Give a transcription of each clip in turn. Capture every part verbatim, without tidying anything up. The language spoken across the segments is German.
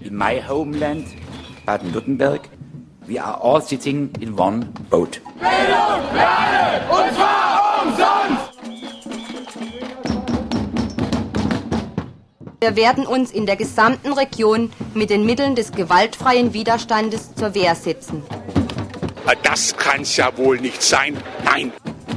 in my homeland, Baden-Württemberg, we are all sitting in one boat. Bildung für alle, und zwar umsonst! Wir werden uns in der gesamten Region mit den Mitteln des gewaltfreien Widerstandes zur Wehr setzen. Das kann's ja wohl nicht sein. Nein!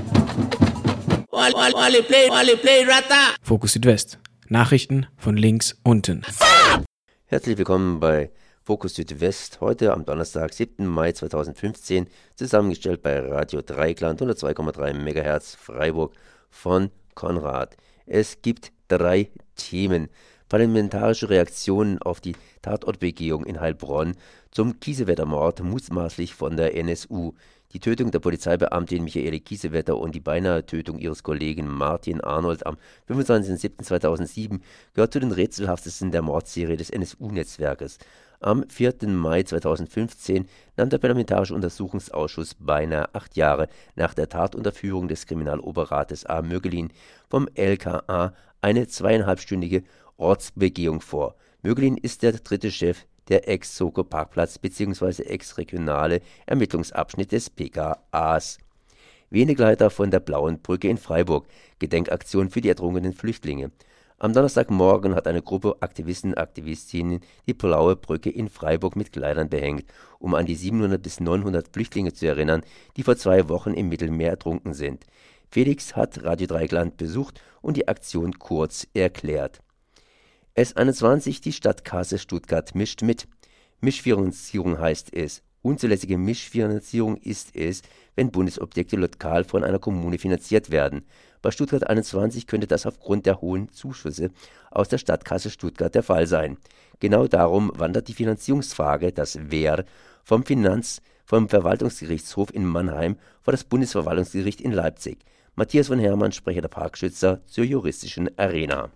Fokus Südwest. Nachrichten von links unten. Herzlich willkommen bei Fokus Südwest, heute am Donnerstag, siebten Mai zweitausendfünfzehn, zusammengestellt bei Radio Dreieckland, hundertzwei Komma drei Megahertz Freiburg von Konrad. Es gibt drei Themen. Parlamentarische Reaktionen auf die Tatortbegehung in Heilbronn, zum Kiesewetter-Mord mutmaßlich von der N S U, die Tötung der Polizeibeamtin Michaele Kiesewetter und die beinahe Tötung ihres Kollegen Martin Arnold am fünfundzwanzigsten siebten zweitausendsieben gehört zu den rätselhaftesten der Mordserie des N S U-Netzwerkes. Am vierten Mai zweitausendfünfzehn nahm der Parlamentarische Untersuchungsausschuss beinahe acht Jahre nach der Tatunterführung des Kriminaloberrates A. Mögelin vom L K A eine zweieinhalbstündige Ortsbegehung vor. Mögelin ist der dritte Chef der Ex-Soko-Parkplatz bzw. ex-regionale Ermittlungsabschnitt des P K As. Wegeleiter von der Blauen Brücke in Freiburg, Gedenkaktion für die ertrunkenen Flüchtlinge. Am Donnerstagmorgen hat eine Gruppe Aktivisten und Aktivistinnen die Blaue Brücke in Freiburg mit Kleidern behängt, um an die siebenhundert bis neunhundert Flüchtlinge zu erinnern, die vor zwei Wochen im Mittelmeer ertrunken sind. Felix hat Radio Dreieckland besucht und die Aktion kurz erklärt. S einundzwanzig, die Stadtkasse Stuttgart mischt mit. Mischfinanzierung heißt es. Unzulässige Mischfinanzierung ist es, wenn Bundesobjekte lokal von einer Kommune finanziert werden. Bei Stuttgart einundzwanzig könnte das aufgrund der hohen Zuschüsse aus der Stadtkasse Stuttgart der Fall sein. Genau darum wandert die Finanzierungsfrage, das Wer, vom Finanz-, vom Verwaltungsgerichtshof in Mannheim vor das Bundesverwaltungsgericht in Leipzig. Matthias von Hermann, Sprecher der Parkschützer zur juristischen Arena.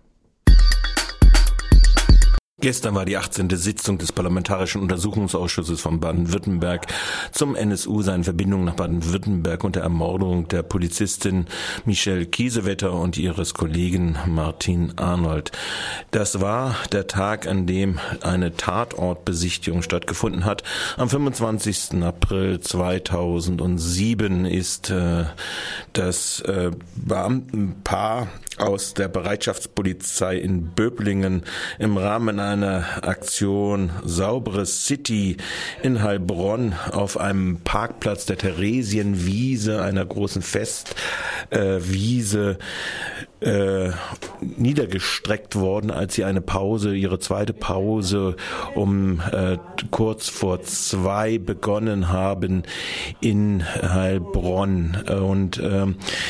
Gestern war die achtzehnte Sitzung des Parlamentarischen Untersuchungsausschusses von Baden-Württemberg zum N S U, seinen Verbindungen nach Baden-Württemberg und der Ermordung der Polizistin Michaele Kiesewetter und ihres Kollegen Martin Arnold. Das war der Tag, an dem eine Tatortbesichtigung stattgefunden hat. Am fünfundzwanzigsten April zweitausendsieben ist äh, das äh, Beamtenpaar aus der Bereitschaftspolizei in Böblingen im Rahmen einer Aktion Saubere City in Heilbronn auf einem Parkplatz der Theresienwiese, einer großen Festwiese, äh, äh, niedergestreckt worden, als sie eine Pause, ihre zweite Pause um äh, kurz vor zwei begonnen haben in Heilbronn. Und äh,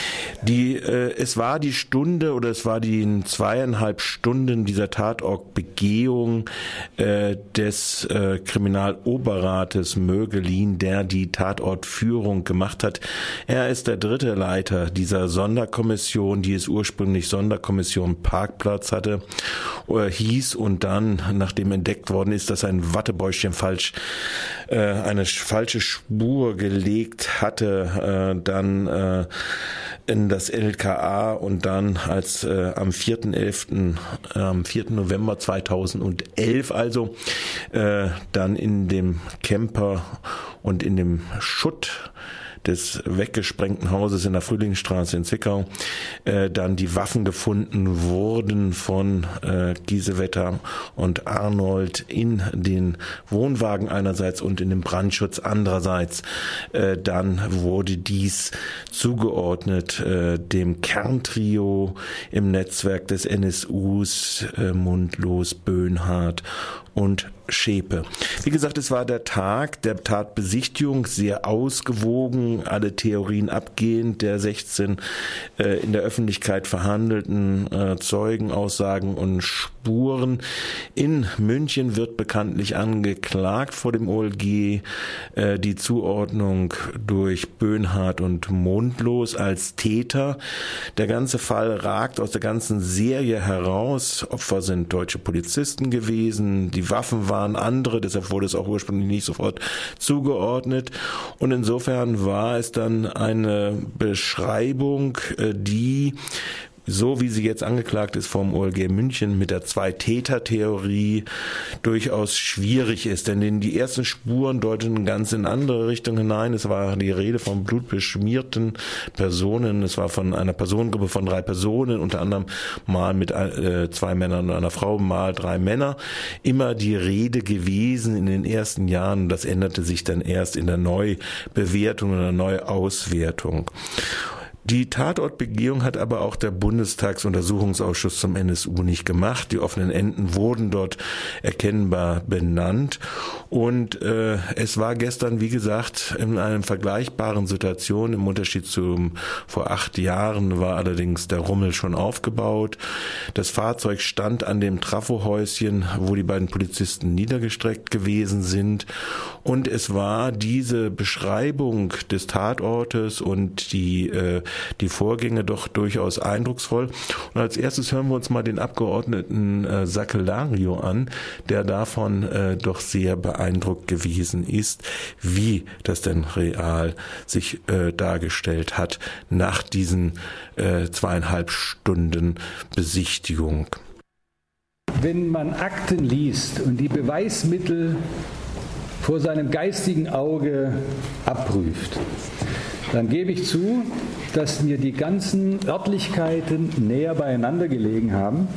die, äh, es war die Stunde oder es war die zweieinhalb Stunden dieser Tatortbegehung äh, des äh, Kriminaloberrates Mögelin, der die Tatortführung gemacht hat. Er ist der dritte Leiter dieser Sonderkommission, die es ursprünglich Sonderkommission Parkplatz hatte, äh, hieß und dann, nachdem entdeckt worden ist, dass ein Wattebäuschen falsch äh, eine falsche Spur gelegt hatte, äh, dann äh, in das L K A und dann als äh, am vierten elften am vierten November zweitausendelf also äh, dann in dem Camper und in dem Schutt des weggesprengten Hauses in der Frühlingsstraße in Zwickau äh, dann die Waffen gefunden wurden von äh, Kiesewetter und Arnold in den Wohnwagen einerseits und in dem Brandschutz andererseits. Äh, dann wurde dies zugeordnet äh, dem Kerntrio im Netzwerk des N S Us, äh, Mundlos, Böhnhardt und Schäpe. Wie gesagt, es war der Tag der Tatbesichtigung, sehr ausgewogen, alle Theorien abgehend der sechzehn äh, in der Öffentlichkeit verhandelten äh, Zeugenaussagen und Spuren. In München wird bekanntlich angeklagt vor dem O L G äh, die Zuordnung durch Böhnhardt und Mundlos als Täter. Der ganze Fall ragt aus der ganzen Serie heraus. Opfer sind deutsche Polizisten gewesen, die Waffen waren andere, deshalb wurde es auch ursprünglich nicht sofort zugeordnet. Und insofern war es dann eine Beschreibung, die so wie sie jetzt angeklagt ist vom O L G München mit der Zwei-Täter-Theorie durchaus schwierig ist. Denn die ersten Spuren deuten ganz in andere Richtung hinein. Es war die Rede von blutbeschmierten Personen. Es war von einer Personengruppe von drei Personen, unter anderem mal mit äh, zwei Männern und einer Frau, mal drei Männer. Immer die Rede gewesen in den ersten Jahren. Das änderte sich dann erst in der Neubewertung oder Neuauswertung. Die Tatortbegehung hat aber auch der Bundestagsuntersuchungsausschuss zum N S U nicht gemacht. Die offenen Enden wurden dort erkennbar benannt. Und äh, es war gestern, wie gesagt, in einer vergleichbaren Situation. Im Unterschied zu vor acht Jahren war allerdings der Rummel schon aufgebaut. Das Fahrzeug stand an dem Trafohäuschen, wo die beiden Polizisten niedergestreckt gewesen sind. Und es war diese Beschreibung des Tatortes und die äh, die Vorgänge doch durchaus eindrucksvoll. Und als erstes hören wir uns mal den Abgeordneten äh, Sakellariou an, der davon äh, doch sehr beeindruckt gewesen ist, wie das denn real sich äh, dargestellt hat nach diesen äh, zweieinhalb Stunden Besichtigung. Wenn man Akten liest und die Beweismittel vor seinem geistigen Auge abprüft, dann gebe ich zu, dass mir die ganzen Örtlichkeiten näher beieinander gelegen haben.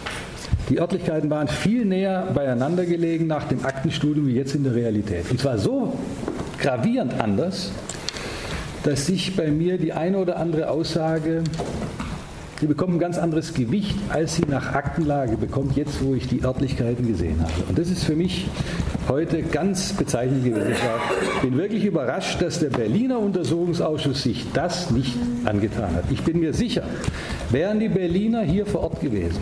Die Örtlichkeiten waren viel näher beieinander gelegen nach dem Aktenstudium wie jetzt in der Realität. Und zwar so gravierend anders, dass sich bei mir die eine oder andere Aussage, die bekommt ein ganz anderes Gewicht, als sie nach Aktenlage bekommt, jetzt wo ich die Örtlichkeiten gesehen habe. Und das ist für mich heute ganz bezeichnend gewesen. Ich bin wirklich überrascht, dass der Berliner Untersuchungsausschuss sich das nicht angetan hat. Ich bin mir sicher, wären die Berliner hier vor Ort gewesen,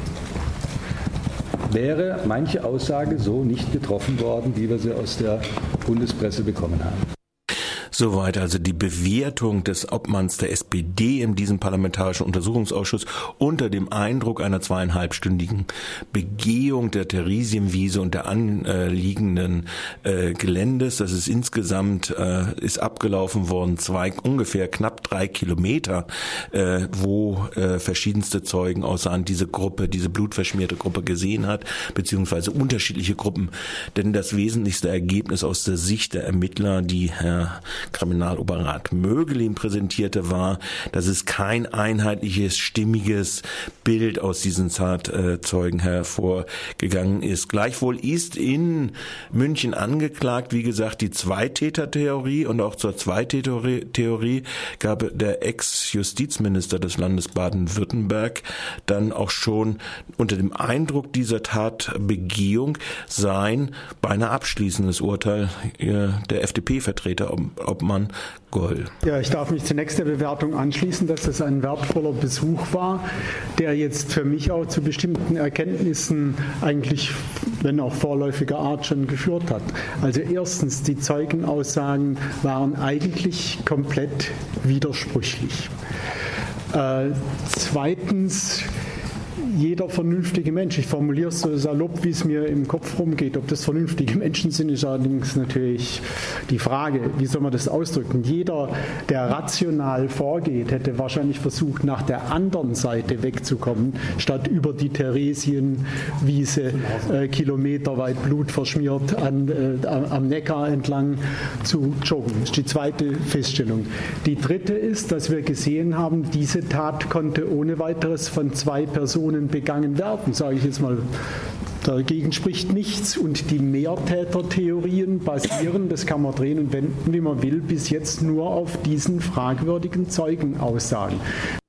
wäre manche Aussage so nicht getroffen worden, wie wir sie aus der Bundespresse bekommen haben. Soweit also die Bewertung des Obmanns der S P D in diesem Parlamentarischen Untersuchungsausschuss unter dem Eindruck einer zweieinhalbstündigen Begehung der Theresienwiese und der anliegenden äh, Geländes. Das ist insgesamt äh, ist abgelaufen worden, zwei, ungefähr knapp drei Kilometer, äh, wo äh, verschiedenste Zeugen aussahen, diese Gruppe, diese blutverschmierte Gruppe gesehen hat, beziehungsweise unterschiedliche Gruppen. Denn das wesentlichste Ergebnis aus der Sicht der Ermittler, die Herr Kriminaloberrat Mögelin präsentierte, war, dass es kein einheitliches, stimmiges Bild aus diesen Tatzeugen hervorgegangen ist. Gleichwohl ist in München angeklagt, wie gesagt, die Zweitäter-Theorie, und auch zur Zweitäter-Theorie gab der Ex-Justizminister des Landes Baden-Württemberg dann auch schon unter dem Eindruck dieser Tatbegehung sein beinahe abschließendes Urteil der F D P-Vertreter Obmann Goll. Ja, ich darf mich zunächst der Bewertung anschließen, dass das ein wertvoller Besuch war, der jetzt für mich auch zu bestimmten Erkenntnissen eigentlich, wenn auch vorläufiger Art, schon geführt hat. Also erstens, die Zeugenaussagen waren eigentlich komplett widersprüchlich. Äh, zweitens, jeder vernünftige Mensch, ich formuliere es so salopp, wie es mir im Kopf rumgeht, ob das vernünftige Menschen sind, ist allerdings natürlich die Frage, wie soll man das ausdrücken? Jeder, der rational vorgeht, hätte wahrscheinlich versucht, nach der anderen Seite wegzukommen, statt über die Theresienwiese äh, kilometerweit blutverschmiert an, äh, am Neckar entlang zu joggen. Das ist die zweite Feststellung. Die dritte ist, dass wir gesehen haben, diese Tat konnte ohne weiteres von zwei Personen begangen werden, sage ich jetzt mal. Dagegen spricht nichts, und die Mehrtätertheorien basieren, das kann man drehen und wenden, wie man will, bis jetzt nur auf diesen fragwürdigen Zeugenaussagen.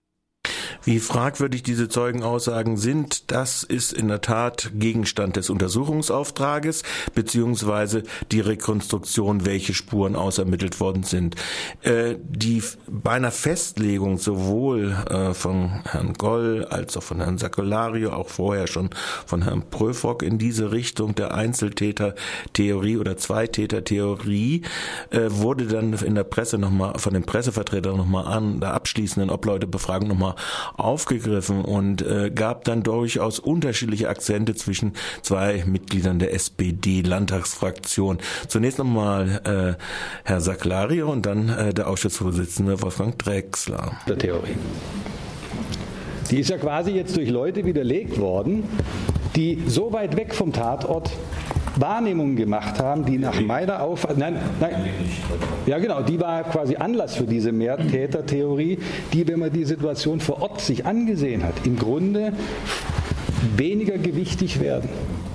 Wie fragwürdig diese Zeugenaussagen sind, das ist in der Tat Gegenstand des Untersuchungsauftrages beziehungsweise die Rekonstruktion, welche Spuren ausermittelt worden sind. Äh, die bei einer Festlegung sowohl äh, von Herrn Goll als auch von Herrn Sakellariou, auch vorher schon von Herrn Pröfrock in diese Richtung der Einzeltäter-Theorie oder Zweitäter-Theorie äh, wurde dann in der Presse nochmal, von den Pressevertretern nochmal an der abschließenden Obleuteebefragung nochmal aufgegriffen und äh, gab dann durchaus unterschiedliche Akzente zwischen zwei Mitgliedern der S P D-Landtagsfraktion. Zunächst nochmal äh, Herr Sakellariou und dann äh, der Ausschussvorsitzende Wolfgang Drechsler. Der Theorie. Die ist ja quasi jetzt durch Leute widerlegt worden, die so weit weg vom Tatort Wahrnehmungen gemacht haben, die nach meiner Auffassung, nein, nein, ja genau, die war quasi Anlass für diese Mehrtätertheorie, die, wenn man die Situation vor Ort sich angesehen hat, im Grunde weniger gewichtig werden.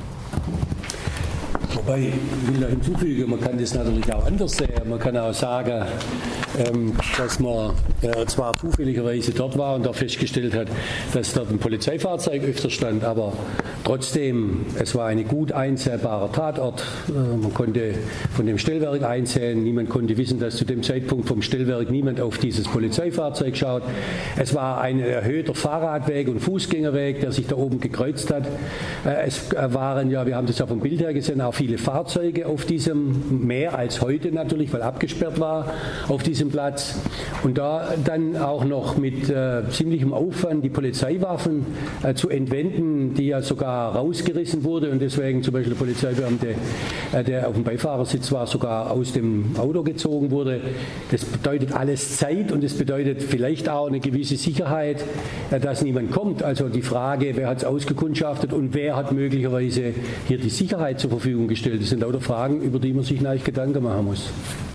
Wobei, ich will da hinzufügen, man kann das natürlich auch anders sehen. Man kann auch sagen, ähm, dass man äh, zwar zufälligerweise dort war und da festgestellt hat, dass dort ein Polizeifahrzeug öfter stand, aber trotzdem, es war ein gut einsehbarer Tatort. Äh, man konnte von dem Stellwerk einsehen, niemand konnte wissen, dass zu dem Zeitpunkt vom Stellwerk niemand auf dieses Polizeifahrzeug schaut. Es war ein erhöhter Fahrradweg und Fußgängerweg, der sich da oben gekreuzt hat. Äh, es waren ja, wir haben das ja vom Bild her gesehen, auch viele Fahrzeuge auf diesem, mehr als heute natürlich, weil abgesperrt war, auf diesem Platz. Und da dann auch noch mit äh, ziemlichem Aufwand die Polizeiwaffen äh, zu entwenden, die ja sogar rausgerissen wurde und deswegen zum Beispiel der Polizeibeamte, äh, der auf dem Beifahrersitz war, sogar aus dem Auto gezogen wurde. Das bedeutet alles Zeit und es bedeutet vielleicht auch eine gewisse Sicherheit, äh, dass niemand kommt. Also die Frage, wer hat es ausgekundschaftet und wer hat möglicherweise hier die Sicherheit zur Verfügung gestellt. Das sind lauter Fragen, über die man sich natürlich Gedanken machen muss.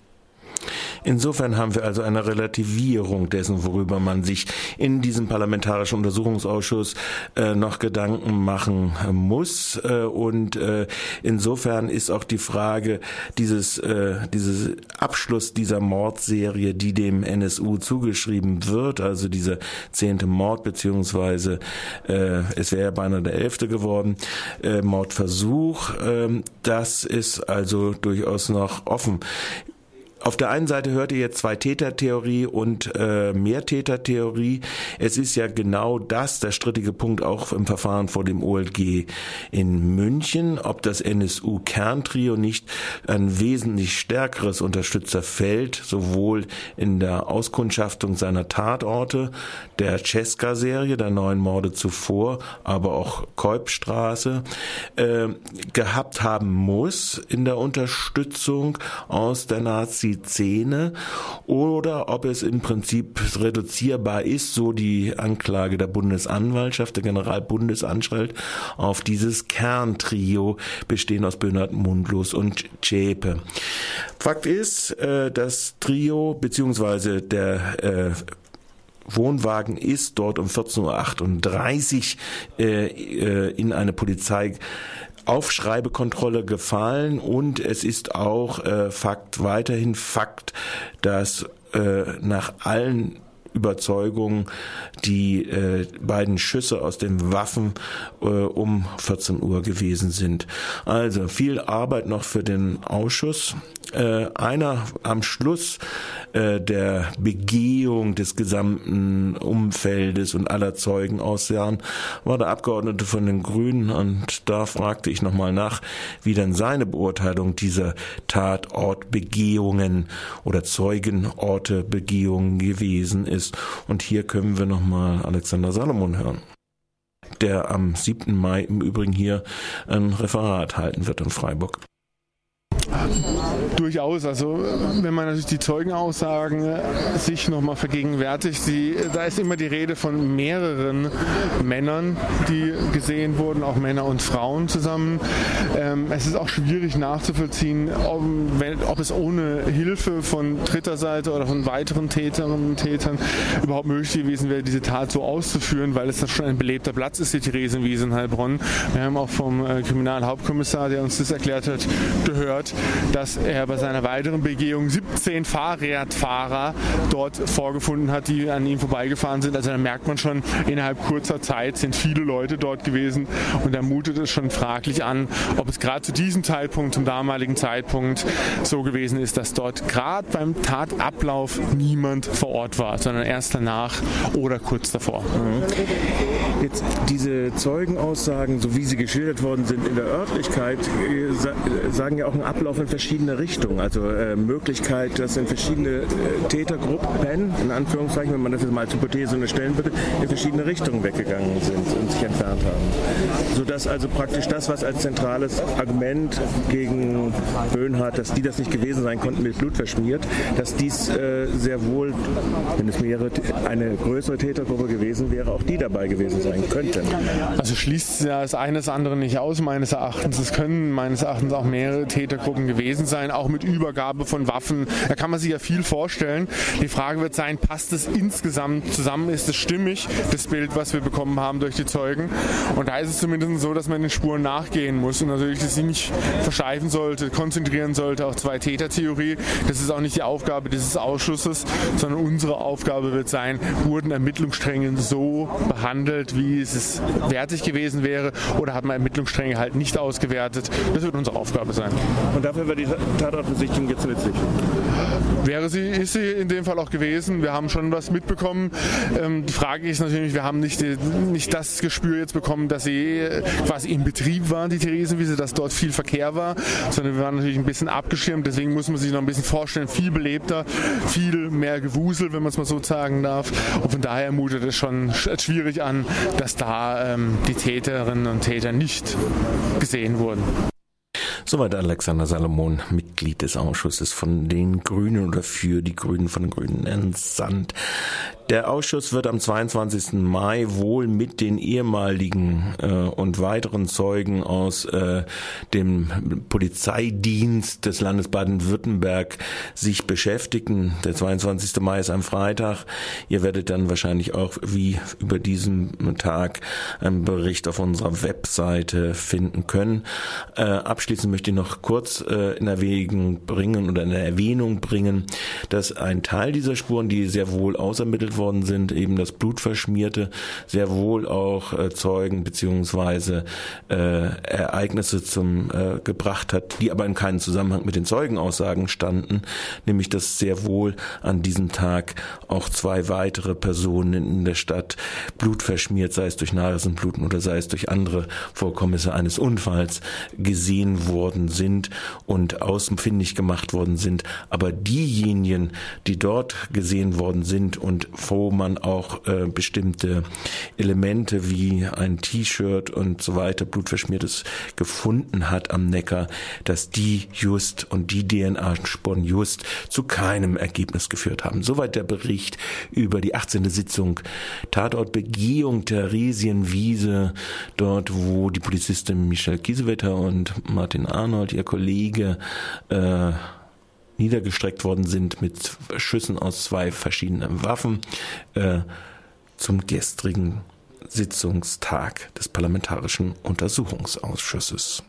Insofern haben wir also eine Relativierung dessen, worüber man sich in diesem Parlamentarischen Untersuchungsausschuss äh, noch Gedanken machen muss. Äh, und äh, insofern ist auch die Frage dieses, äh, dieses Abschluss dieser Mordserie, die dem N S U zugeschrieben wird, also dieser zehnte Mord, beziehungsweise äh, es wäre beinahe der elfte geworden, äh, Mordversuch, äh, das ist also durchaus noch offen. Auf der einen Seite hört ihr jetzt Zwei-Täter-Theorie und äh, Mehrtäter-Theorie. Es ist ja genau das, der strittige Punkt auch im Verfahren vor dem O L G in München, ob das N S U-Kerntrio nicht ein wesentlich stärkeres Unterstützerfeld sowohl in der Auskundschaftung seiner Tatorte, der Cesca-Serie, der neun Morde zuvor, aber auch Kolbstraße, äh, gehabt haben muss in der Unterstützung aus der Nazi Szene oder ob es im Prinzip reduzierbar ist, so die Anklage der Bundesanwaltschaft, der Generalbundesanstalt, auf dieses Kerntrio bestehend aus Böhnhardt, Mundlos und Zschäpe. Fakt ist, das Trio beziehungsweise der Wohnwagen ist dort um vierzehn Uhr achtunddreißig in eine Polizei Aufschreibekontrolle gefallen und es ist auch äh, Fakt, weiterhin Fakt, dass äh, nach allen Überzeugungen die äh, beiden Schüsse aus den Waffen äh, um vierzehn Uhr gewesen sind. Also viel Arbeit noch für den Ausschuss. Äh, einer am Schluss äh, der Begehung des gesamten Umfeldes und aller Zeugenaussagen war der Abgeordnete von den Grünen und da fragte ich nochmal nach, wie dann seine Beurteilung dieser Tatortbegehungen oder Zeugenortebegehungen gewesen ist. Und hier können wir nochmal Alexander Salomon hören, der am siebten Mai im Übrigen hier ein Referat halten wird in Freiburg. Durchaus, also wenn man natürlich die Zeugenaussagen sich nochmal vergegenwärtigt, die, da ist immer die Rede von mehreren Männern, die gesehen wurden, auch Männer und Frauen zusammen. Ähm, es ist auch schwierig nachzuvollziehen, ob, wenn, ob es ohne Hilfe von dritter Seite oder von weiteren Täterinnen und Tätern überhaupt möglich gewesen wäre, diese Tat so auszuführen, weil es da schon ein belebter Platz ist, die Theresienwiese in Heilbronn. Wir haben auch vom äh, Kriminalhauptkommissar, der uns das erklärt hat, gehört, dass er bei seiner weiteren Begehung siebzehn Fahrradfahrer dort vorgefunden hat, die an ihm vorbeigefahren sind. Also da merkt man schon, innerhalb kurzer Zeit sind viele Leute dort gewesen und da mutet es schon fraglich an, ob es gerade zu diesem Zeitpunkt, zum damaligen Zeitpunkt so gewesen ist, dass dort gerade beim Tatablauf niemand vor Ort war, sondern erst danach oder kurz davor. Mhm. Jetzt diese Zeugenaussagen, so wie sie geschildert worden sind in der Örtlichkeit, sagen ja auch einen Ablauf auch in verschiedene Richtungen. Also äh, Möglichkeit, dass in verschiedene äh, Tätergruppen, in Anführungszeichen, wenn man das jetzt mal als Hypothese stellen würde, in verschiedene Richtungen weggegangen sind und sich entfernt haben. Sodass also praktisch das, was als zentrales Argument gegen Böhnhardt, dass die das nicht gewesen sein konnten, mit Blut verschmiert, dass dies äh, sehr wohl, wenn es mehrere, eine größere Tätergruppe gewesen wäre, auch die dabei gewesen sein könnten. Also schließt ja das eine das andere nicht aus, meines Erachtens. Es können meines Erachtens auch mehrere Tätergruppen gewesen sein, auch mit Übergabe von Waffen. Da kann man sich ja viel vorstellen. Die Frage wird sein, passt es insgesamt zusammen? Ist es stimmig, das Bild, was wir bekommen haben durch die Zeugen? Und da ist es zumindest so, dass man den Spuren nachgehen muss und natürlich das sich nicht versteifen sollte, konzentrieren sollte auf Zwei-Täter-Theorie. Das ist auch nicht die Aufgabe dieses Ausschusses, sondern unsere Aufgabe wird sein, wurden Ermittlungsstränge so behandelt, wie es wertig gewesen wäre, oder hat man Ermittlungsstränge halt nicht ausgewertet. Das wird unsere Aufgabe sein. Und dafür wäre die Tatortbesichtigung jetzt nützlich? Wäre sie, ist sie in dem Fall auch gewesen. Wir haben schon was mitbekommen. Ähm, die Frage ist natürlich, wir haben nicht, nicht das Gespür jetzt bekommen, dass sie quasi im Betrieb war, die Theresienwiese, dass dort viel Verkehr war, sondern wir waren natürlich ein bisschen abgeschirmt. Deswegen muss man sich noch ein bisschen vorstellen, viel belebter, viel mehr Gewusel, wenn man es mal so sagen darf. Und von daher mutet es schon schwierig an, dass da ähm, die Täterinnen und Täter nicht gesehen wurden. Soweit Alexander Salomon, Mitglied des Ausschusses von den Grünen oder für die Grünen von den Grünen entsandt. Der Ausschuss wird am zweiundzwanzigsten Mai wohl mit den ehemaligen äh, und weiteren Zeugen aus äh, dem Polizeidienst des Landes Baden-Württemberg sich beschäftigen. Der zweiundzwanzigste Mai ist ein Freitag. Ihr werdet dann wahrscheinlich auch wie über diesen Tag einen Bericht auf unserer Webseite finden können. Äh, abschließend möchte ich noch kurz äh, in Erwägung bringen oder in Erwähnung bringen, dass ein Teil dieser Spuren, die sehr wohl ausermittelt worden sind, eben das Blutverschmierte, sehr wohl auch äh, Zeugen beziehungsweise äh, Ereignisse zum äh, gebracht hat, die aber in keinem Zusammenhang mit den Zeugenaussagen standen, nämlich dass sehr wohl an diesem Tag auch zwei weitere Personen in der Stadt blutverschmiert, sei es durch Nasenbluten oder sei es durch andere Vorkommnisse eines Unfalls, gesehen worden sind und ausfindig gemacht worden sind. Aber diejenigen, die dort gesehen worden sind und wo man auch äh, bestimmte Elemente wie ein T-Shirt und so weiter, blutverschmiertes, gefunden hat am Neckar, dass die just und die D N A-Spuren just zu keinem Ergebnis geführt haben. Soweit der Bericht über die achtzehnte Sitzung Tatortbegehung Theresienwiese, dort wo die Polizistin Michelle Kiesewetter und Martin Arnold, ihr Kollege, äh, niedergestreckt worden sind mit Schüssen aus zwei verschiedenen Waffen äh, zum gestrigen Sitzungstag des Parlamentarischen Untersuchungsausschusses.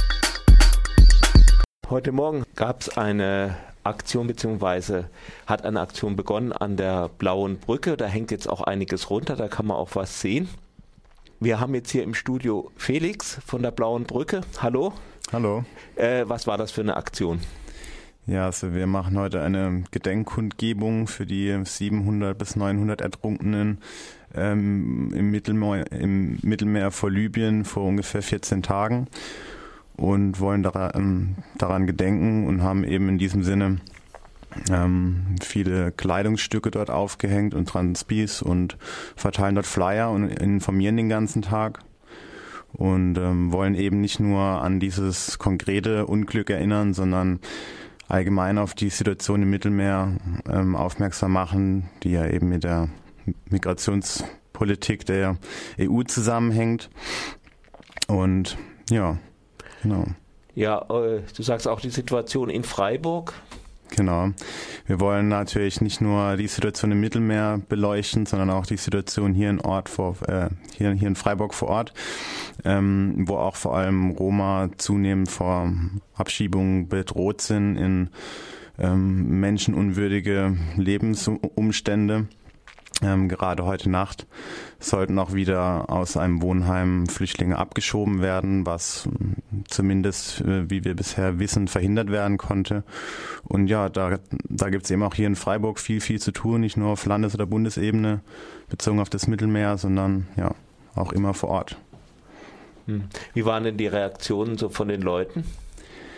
Heute Morgen gab es eine Aktion bzw. hat eine Aktion begonnen an der Blauen Brücke. Da hängt jetzt auch einiges runter, da kann man auch was sehen. Wir haben jetzt hier im Studio Felix von der Blauen Brücke. Hallo. Hallo. Äh, was war das für eine Aktion? Ja, also wir machen heute eine Gedenkkundgebung für die siebenhundert bis neunhundert Ertrunkenen ähm, im Mittelmeer, im Mittelmeer vor Libyen vor ungefähr vierzehn Tagen und wollen daran, daran gedenken und haben eben in diesem Sinne ähm, viele Kleidungsstücke dort aufgehängt und Transpis und verteilen dort Flyer und informieren den ganzen Tag. Und ähm, wollen eben nicht nur an dieses konkrete Unglück erinnern, sondern allgemein auf die Situation im Mittelmeer ähm, aufmerksam machen, die ja eben mit der Migrationspolitik der E U zusammenhängt. Und ja, genau. Ja, äh, du sagst auch die Situation in Freiburg. Genau. Wir wollen natürlich nicht nur die Situation im Mittelmeer beleuchten, sondern auch die Situation hier in Ort vor, äh, hier, hier in Freiburg vor Ort, ähm, wo auch vor allem Roma zunehmend vor Abschiebung bedroht sind in ähm, menschenunwürdige Lebensumstände. Ähm, gerade heute Nacht sollten auch wieder aus einem Wohnheim Flüchtlinge abgeschoben werden, was zumindest, äh, wie wir bisher wissen, verhindert werden konnte. Und ja, da, da gibt es eben auch hier in Freiburg viel, viel zu tun, nicht nur auf Landes- oder Bundesebene bezogen auf das Mittelmeer, sondern ja auch immer vor Ort. Wie waren denn die Reaktionen so von den Leuten? Die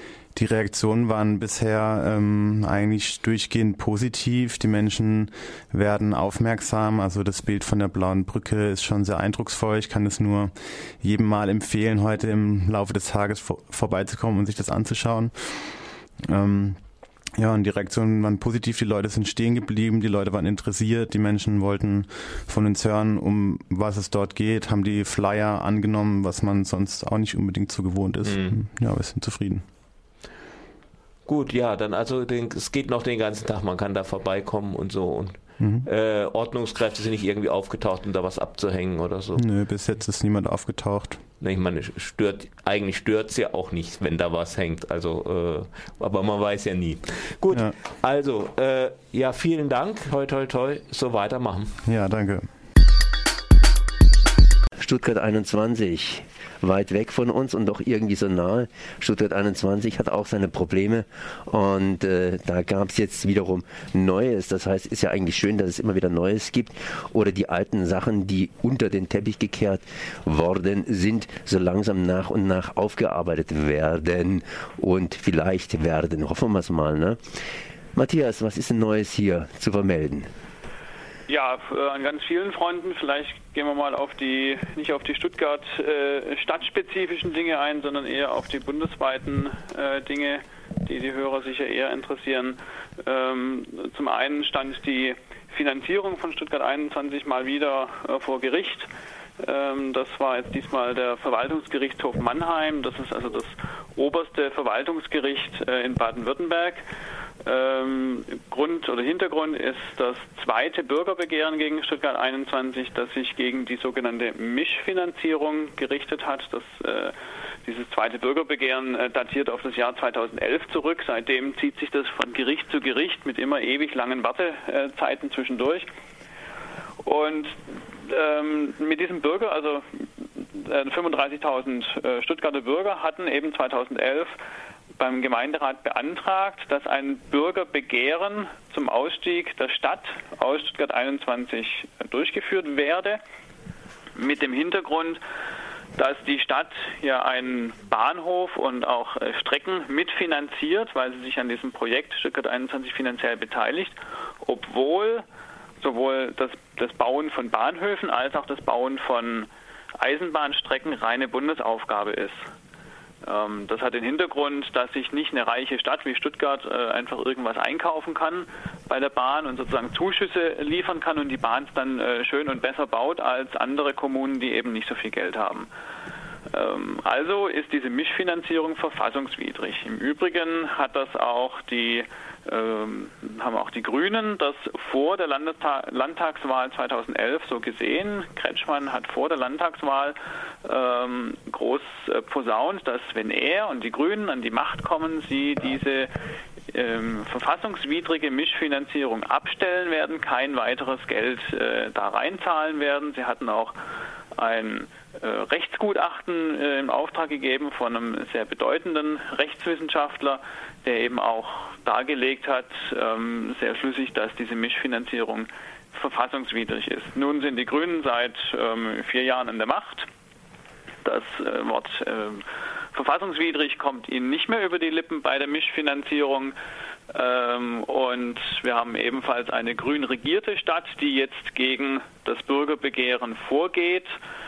Die Reaktionen waren bisher ähm, eigentlich durchgehend positiv. Die Menschen werden aufmerksam. Also das Bild von der Blauen Brücke ist schon sehr eindrucksvoll. Ich kann es nur jedem mal empfehlen, heute im Laufe des Tages vor, vorbeizukommen und sich das anzuschauen. Ähm, Ja, und die Reaktionen waren positiv, die Leute sind stehen geblieben, die Leute waren interessiert, die Menschen wollten von uns hören, um was es dort geht, haben die Flyer angenommen, was man sonst auch nicht unbedingt so gewohnt ist. Mhm. Ja, wir sind zufrieden. Gut, ja, dann also den, es geht noch den ganzen Tag, man kann da vorbeikommen und so und mhm. äh, Ordnungskräfte sind nicht irgendwie aufgetaucht, um da was abzuhängen oder so. Nö, bis jetzt ist niemand aufgetaucht. Ich meine, stört, eigentlich stört es ja auch nicht, wenn da was hängt. Also, äh, aber man weiß ja nie. Gut, ja. also, äh, ja, vielen Dank. Toi, toi, toi. So weitermachen. Ja, danke. Stuttgart einundzwanzig, weit weg von uns und doch irgendwie so nahe. Stuttgart einundzwanzig hat auch seine Probleme und äh, da gab es jetzt wiederum Neues. Das heißt, ist ja eigentlich schön, dass es immer wieder Neues gibt oder die alten Sachen, die unter den Teppich gekehrt worden sind, so langsam nach und nach aufgearbeitet werden und vielleicht werden. Hoffen wir es mal, ne? Matthias, was ist denn Neues hier zu vermelden? Ja, an ganz vielen Fronten. Vielleicht gehen wir mal auf die, nicht auf die Stuttgart äh, stadtspezifischen Dinge ein, sondern eher auf die bundesweiten äh, Dinge, die die Hörer sicher eher interessieren. Ähm, zum einen stand die Finanzierung von Stuttgart einundzwanzig mal wieder äh, vor Gericht. Ähm, das war jetzt diesmal der Verwaltungsgerichtshof Mannheim. Das ist also das oberste Verwaltungsgericht äh, in Baden-Württemberg. Ähm, Grund oder Hintergrund ist das zweite Bürgerbegehren gegen Stuttgart einundzwanzig, das sich gegen die sogenannte Mischfinanzierung gerichtet hat. Das, äh, dieses zweite Bürgerbegehren äh, datiert auf das Jahr zweitausendelf zurück. Seitdem zieht sich das von Gericht zu Gericht mit immer ewig langen Wartezeiten zwischendurch. Und ähm, mit diesem Bürger, also äh, fünfunddreißigtausend äh, Stuttgarter Bürger hatten eben zweitausendelf beim Gemeinderat beantragt, dass ein Bürgerbegehren zum Ausstieg der Stadt aus Stuttgart einundzwanzig durchgeführt werde, mit dem Hintergrund, dass die Stadt ja einen Bahnhof und auch Strecken mitfinanziert, weil sie sich an diesem Projekt Stuttgart einundzwanzig finanziell beteiligt, obwohl sowohl das, das Bauen von Bahnhöfen als auch das Bauen von Eisenbahnstrecken reine Bundesaufgabe ist. Das hat den Hintergrund, dass sich nicht eine reiche Stadt wie Stuttgart äh, einfach irgendwas einkaufen kann bei der Bahn und sozusagen Zuschüsse liefern kann und die Bahn es dann äh, schön und besser baut als andere Kommunen, die eben nicht so viel Geld haben. Ähm, also ist diese Mischfinanzierung verfassungswidrig. Im Übrigen hat das auch die ähm, haben auch die Grünen das vor der Landestag- Landtagswahl zweitausendelf so gesehen. Kretschmann hat vor der Landtagswahl ähm, groß äh, posaunt, dass wenn er und die Grünen an die Macht kommen, sie diese ähm, verfassungswidrige Mischfinanzierung abstellen werden, kein weiteres Geld äh, da reinzahlen werden. Sie hatten auch ein äh, Rechtsgutachten äh, im Auftrag gegeben von einem sehr bedeutenden Rechtswissenschaftler, der eben auch dargelegt hat, ähm, sehr schlüssig, dass diese Mischfinanzierung verfassungswidrig ist. Nun sind die Grünen seit ähm, vier Jahren an der Macht. Das äh, Wort äh, verfassungswidrig kommt ihnen nicht mehr über die Lippen bei der Mischfinanzierung. Ähm, und wir haben ebenfalls eine grün regierte Stadt, die jetzt gegen das Bürgerbegehren vorgeht,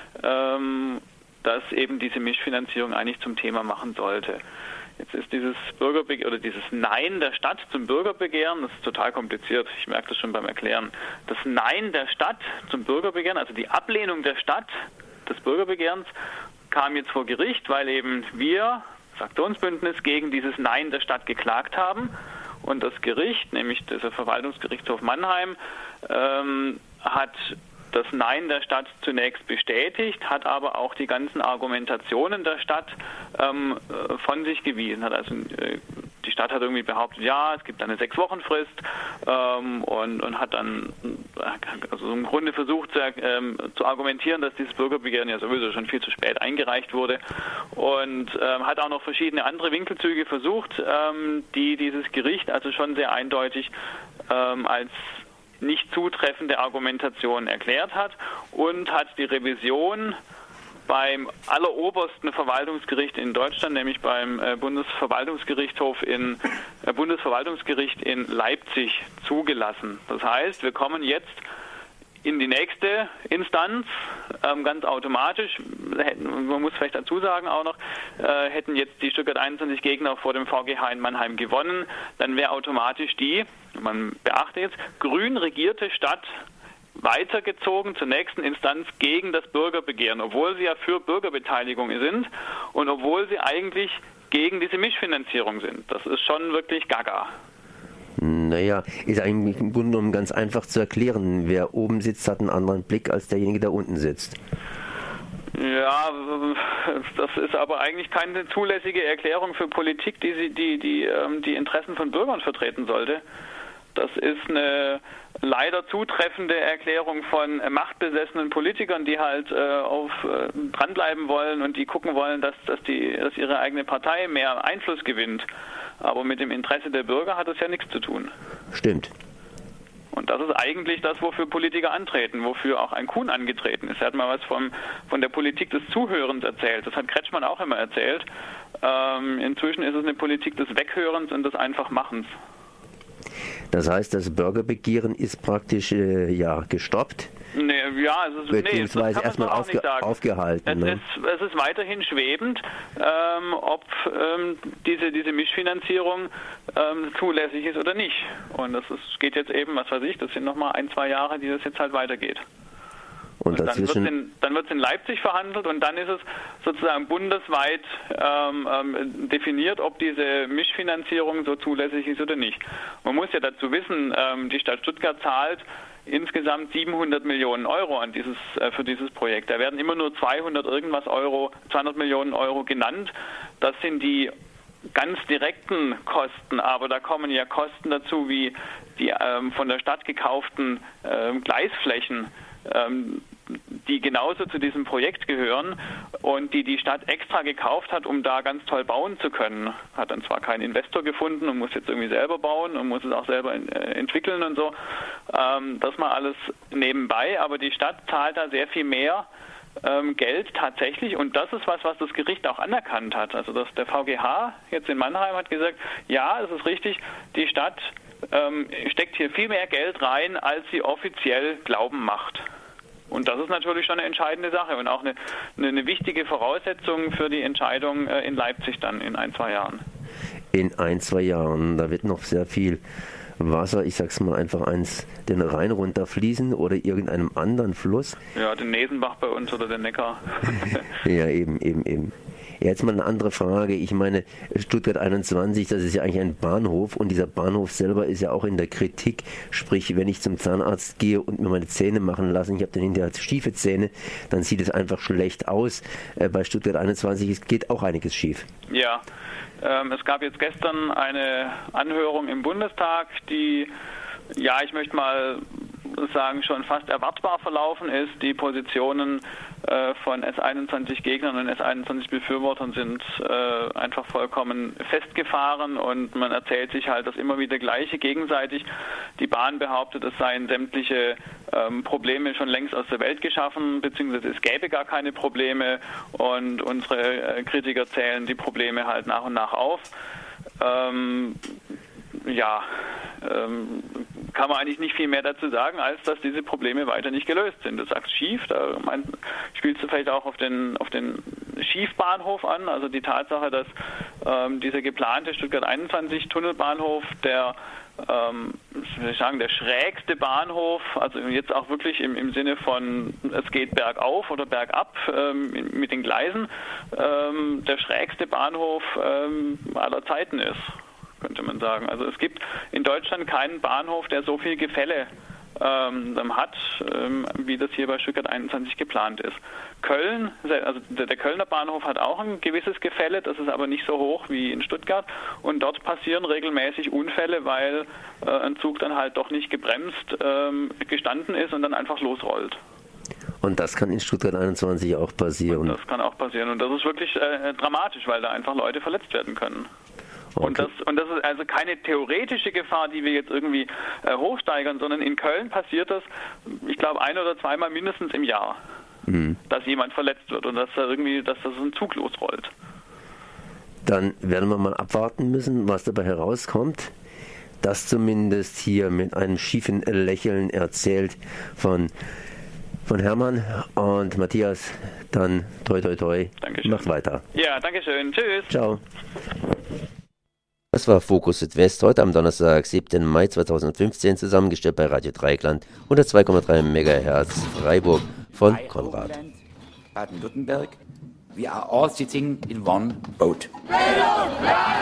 ähm, das eben diese Mischfinanzierung eigentlich zum Thema machen sollte. Jetzt ist dieses Bürgerbegehren oder dieses Nein der Stadt zum Bürgerbegehren, das ist total kompliziert, ich merke das schon beim Erklären. Das Nein der Stadt zum Bürgerbegehren, also die Ablehnung der Stadt des Bürgerbegehrens, kam jetzt vor Gericht, weil eben wir, das Aktionsbündnis, gegen dieses Nein der Stadt geklagt haben. Und das Gericht, nämlich der Verwaltungsgerichtshof Mannheim, ähm, hat das Nein der Stadt zunächst bestätigt, hat aber auch die ganzen Argumentationen der Stadt ähm, von sich gewiesen. Hat also, äh, die Stadt hat irgendwie behauptet, ja, es gibt eine Sechs-Wochen-Frist ähm, und, und hat dann also im Grunde versucht zu, ähm, zu argumentieren, dass dieses Bürgerbegehren ja sowieso schon viel zu spät eingereicht wurde und ähm, hat auch noch verschiedene andere Winkelzüge versucht, ähm, die dieses Gericht also schon sehr eindeutig ähm, als nicht zutreffende Argumentation erklärt hat und hat die Revision beim allerobersten Verwaltungsgericht in Deutschland, nämlich beim äh, Bundesverwaltungsgerichtshof in äh, Bundesverwaltungsgericht in Leipzig zugelassen. Das heißt, wir kommen jetzt in die nächste Instanz, ähm, ganz automatisch. Man muss vielleicht dazu sagen auch noch, äh, hätten jetzt die Stuttgart einundzwanzig Gegner vor dem V G H in Mannheim gewonnen, dann wäre automatisch die, man beachte jetzt, grün regierte Stadt weitergezogen zur nächsten Instanz gegen das Bürgerbegehren, obwohl sie ja für Bürgerbeteiligung sind und obwohl sie eigentlich gegen diese Mischfinanzierung sind. Das ist schon wirklich gaga. Naja, ist eigentlich im Grunde genommen ganz einfach zu erklären. Wer oben sitzt, hat einen anderen Blick als derjenige, der unten sitzt. Ja, das ist aber eigentlich keine zulässige Erklärung für Politik, die sie, die, die, die Interessen von Bürgern vertreten sollte. Das ist eine leider zutreffende Erklärung von machtbesessenen Politikern, die halt äh, auf äh, dranbleiben wollen und die gucken wollen, dass, dass, die, dass ihre eigene Partei mehr Einfluss gewinnt. Aber mit dem Interesse der Bürger hat das ja nichts zu tun. Stimmt. Und das ist eigentlich das, wofür Politiker antreten, wofür auch ein Kuhn angetreten ist. Er hat mal was vom, von der Politik des Zuhörens erzählt. Das hat Kretschmann auch immer erzählt. Ähm, inzwischen ist es eine Politik des Weghörens und des Einfachmachens. Das heißt, das Bürgerbegehren ist praktisch äh, ja gestoppt. Nee, ja, es ist, beziehungsweise nee, das erstmal aufge aufgehalten. Es, ne? ist, es ist weiterhin schwebend, ähm, ob ähm, diese, diese Mischfinanzierung ähm, zulässig ist oder nicht. Und das ist, geht jetzt eben, was weiß ich, das sind nochmal ein, zwei Jahre, die das jetzt halt weitergeht. Und, und dann wird es in, dann wird's in Leipzig verhandelt und dann ist es sozusagen bundesweit ähm, ähm, definiert, ob diese Mischfinanzierung so zulässig ist oder nicht. Man muss ja dazu wissen, ähm, die Stadt Stuttgart zahlt insgesamt siebenhundert Millionen Euro an dieses, äh, für dieses Projekt. Da werden immer nur zweihundert irgendwas Euro, zweihundert Millionen Euro genannt. Das sind die ganz direkten Kosten, aber da kommen ja Kosten dazu, wie die ähm, von der Stadt gekauften ähm, Gleisflächen, ähm, die genauso zu diesem Projekt gehören und die die Stadt extra gekauft hat, um da ganz toll bauen zu können. Hat dann zwar keinen Investor gefunden und muss jetzt irgendwie selber bauen und muss es auch selber in, äh, entwickeln und so. Ähm, das mal alles nebenbei, aber die Stadt zahlt da sehr viel mehr ähm, Geld tatsächlich und das ist was, was das Gericht auch anerkannt hat. Also das, der V G H jetzt in Mannheim hat gesagt, ja, es ist richtig, die Stadt ähm, steckt hier viel mehr Geld rein, als sie offiziell glauben macht. Und das ist natürlich schon eine entscheidende Sache und auch eine, eine, eine wichtige Voraussetzung für die Entscheidung in Leipzig dann in ein, zwei Jahren. In ein, zwei Jahren, da wird noch sehr viel Wasser, ich sag's mal einfach eins, den Rhein runterfließen oder irgendeinem anderen Fluss. Ja, den Nesenbach bei uns oder den Neckar. Ja, eben, eben, eben. Ja, jetzt mal eine andere Frage. Ich meine, Stuttgart einundzwanzig, das ist ja eigentlich ein Bahnhof und dieser Bahnhof selber ist ja auch in der Kritik. Sprich, wenn ich zum Zahnarzt gehe und mir meine Zähne machen lasse, ich habe dann hinterher schiefe Zähne, dann sieht es einfach schlecht aus. Äh, bei Stuttgart einundzwanzig geht auch einiges schief. Ja, ähm, es gab jetzt gestern eine Anhörung im Bundestag, die, ja, ich möchte mal sagen, schon fast erwartbar verlaufen ist. Die Positionen äh, von S einundzwanzig Gegnern und S einundzwanzig Befürwortern sind äh, einfach vollkommen festgefahren und man erzählt sich halt das immer wieder Gleiche gegenseitig. Die Bahn behauptet, es seien sämtliche ähm, Probleme schon längst aus der Welt geschaffen, beziehungsweise es gäbe gar keine Probleme und unsere äh, Kritiker zählen die Probleme halt nach und nach auf. Ähm, ja, ähm, kann man eigentlich nicht viel mehr dazu sagen, als dass diese Probleme weiter nicht gelöst sind. Du sagst schief, da mein, spielst du vielleicht auch auf den, auf den Schiefbahnhof an, also die Tatsache, dass ähm, dieser geplante Stuttgart einundzwanzig Tunnelbahnhof, der ähm, soll ich sagen, der schrägste Bahnhof, also jetzt auch wirklich im, im Sinne von, es geht bergauf oder bergab ähm, mit den Gleisen, ähm, der schrägste Bahnhof ähm, aller Zeiten ist, könnte man sagen. Also es gibt in Deutschland keinen Bahnhof, der so viel Gefälle ähm, hat, ähm, wie das hier bei Stuttgart einundzwanzig geplant ist. Köln, also der, der Kölner Bahnhof hat auch ein gewisses Gefälle, das ist aber nicht so hoch wie in Stuttgart und dort passieren regelmäßig Unfälle, weil äh, ein Zug dann halt doch nicht gebremst ähm, gestanden ist und dann einfach losrollt. Und das kann in Stuttgart einundzwanzig auch passieren? Und das kann auch passieren und das ist wirklich äh, dramatisch, weil da einfach Leute verletzt werden können. Okay. Und das, und das ist also keine theoretische Gefahr, die wir jetzt irgendwie äh, hochsteigern, sondern in Köln passiert das, ich glaube, ein oder zweimal mindestens im Jahr. Mhm. dass jemand verletzt wird und dass da irgendwie, dass da so ein Zug losrollt. Dann werden wir mal abwarten müssen, was dabei herauskommt. Das zumindest hier mit einem schiefen Lächeln erzählt von, von Hermann und Matthias. Dann toi toi toi. Dankeschön. Macht weiter. Ja, danke schön. Tschüss. Ciao. Das war Fokus Südwest heute am Donnerstag, siebten Mai zweitausendfünfzehn, zusammengestellt bei Radio Dreieckland hundertzwei Komma drei Megahertz Freiburg von Konrad. Baden-Württemberg. We are all sitting in one boat. Bildung,